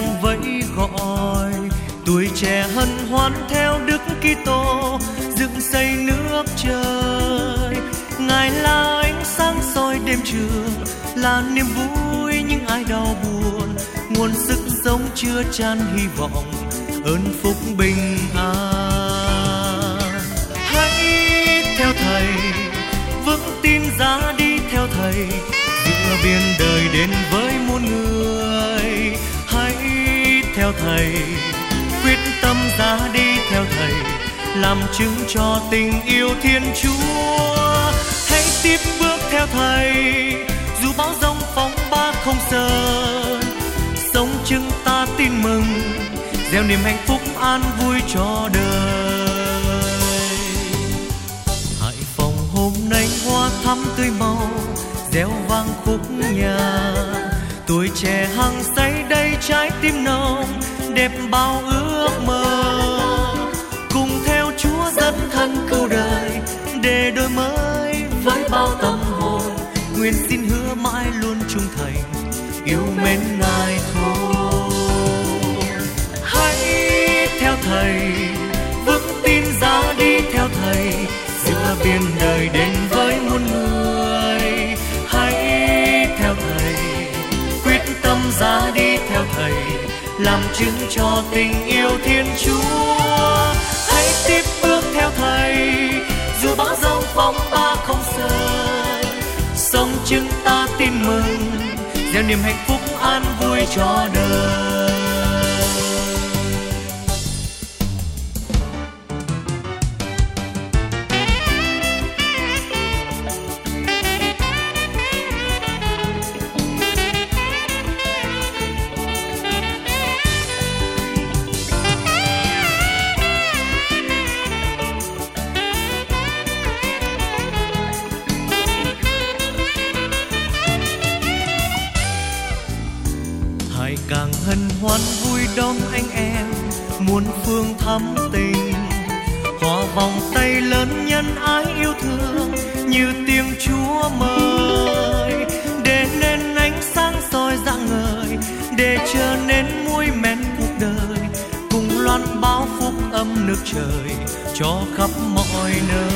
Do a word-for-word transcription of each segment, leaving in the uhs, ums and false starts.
vang vẫy gọi, tuổi trẻ hân hoan theo Đức Kitô dựng xây nước trời. Ngài là ánh sáng soi đêm trường, là niềm vui những ai đau buồn, nguồn sức sống chứa chan hy vọng, ơn phúc bình an. Hãy theo Thầy, vững tin giá đi theo Thầy, giữa biển đời đến với muôn người. Hãy theo Thầy, quyết tâm giá đi theo Thầy, làm chứng cho tình yêu Thiên Chúa. Hãy tiếp bước theo Thầy, dù bão giông phong ba không sợ, sống chứng ta tin mừng, gieo niềm hạnh phúc an vui cho đời. Hải Phòng hôm nay hoa thắm tươi màu, reo vang khúc nhạc, tuổi trẻ hăng say đây trái tim nồng, đẹp bao ước mơ. Cùng theo Chúa dẫn thân cứu đời, để đổi mới với bao tâm hồn, nguyện xin hứa mãi luôn trung thành, yêu mến Ngài thôi. Hãy theo Thầy, vững tin giá đi theo Thầy, giữa biển đời đến với muôn người. Hãy theo Thầy, quyết tâm giá đi theo Thầy, làm chứng cho tình yêu Thiên Chúa. Hãy tiếp bước theo Thầy, dù bão giông phong ba không sợ, sống chứng ta tin mừng, gieo niềm hạnh phúc an vui cho đời. Càng hân hoan vui đón anh em muôn phương thắm tình, hòa vòng tay lớn nhân ái yêu thương như tiếng Chúa mời, để nên ánh sáng soi rạng ngời, để trở nên muối men cuộc đời, cùng loan báo phúc âm nước trời cho khắp mọi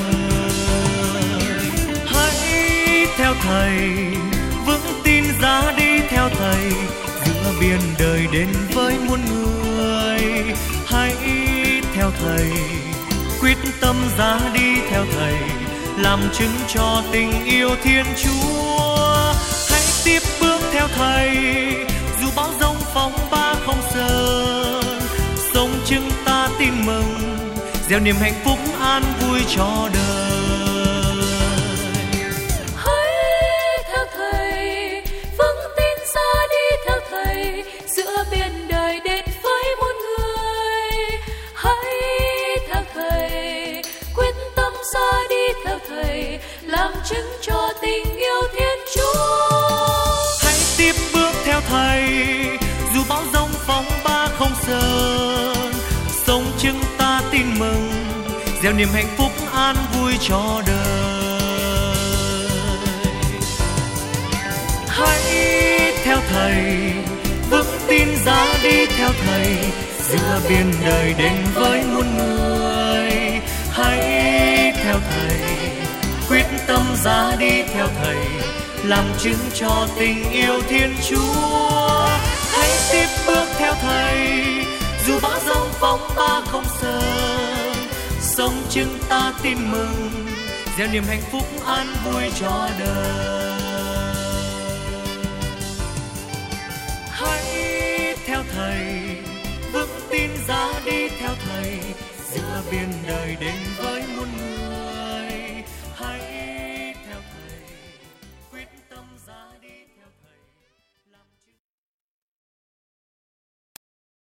nơi. Hãy theo Thầy, vững tin giá đi theo Thầy, giữa biển đời đến với muôn người. Hãy theo Thầy, quyết tâm giá đi theo Thầy, làm chứng cho tình yêu Thiên Chúa. Hãy tiếp bước theo Thầy, dù bão giông phong ba không sợ, sống chứng ta tin mừng, gieo niềm hạnh phúc an vui cho đời. Giữa biển đời đến với muôn người. Hãy theo Thầy, quyết tâm ra đi theo Thầy, làm chứng cho tình yêu Thiên Chúa. Hãy tiếp bước theo Thầy, dù bão giông phong ba không sợ, sống chứng ta tin mừng, gieo niềm hạnh phúc an vui cho đời. Hãy theo Thầy, vững tin giá đi theo Thầy, giữa biển đời đến với muôn người. Hãy theo Thầy, quyết tâm giá đi theo Thầy, làm chứng cho tình yêu Thiên Chúa. Hãy tiếp bước theo Thầy, dù bão giông phong ba không sợ, sống chứng ta tin mừng, gieo niềm hạnh phúc an vui cho đời. Hãy theo Thầy, vững tin giá đi theo Thầy, giữa biển đời đến với muôn người.